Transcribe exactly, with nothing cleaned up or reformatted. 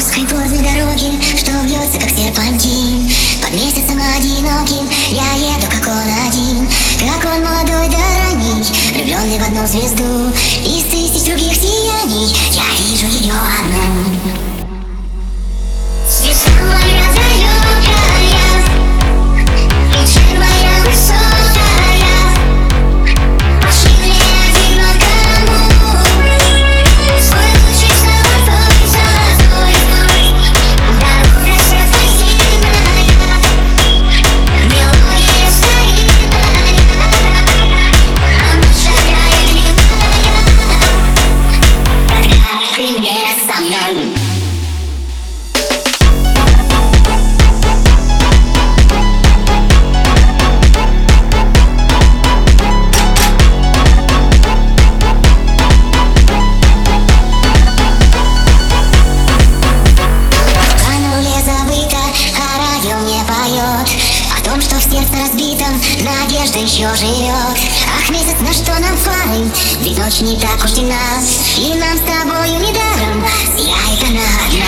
узкой горной дороги, что вьется, как серпантин. Под месяцем одиноким я еду, как он один, как он молодой да ранний, влюбленный в одну звезду. Из тысяч других сияний я вижу ее одну. Звезда моя далекая, вечер моя высокая, пошли мне одинокому свой лучик золотой, золотой. Дорога светлая, мелодия старинная, она шагает длинная, когда ты не со мной. О том, что в сердце разбитом надежда еще живет. Ах, месяц, на что нам фары? Ведь ночь не так уж темна, и нам с тобою недаром сияет она одна.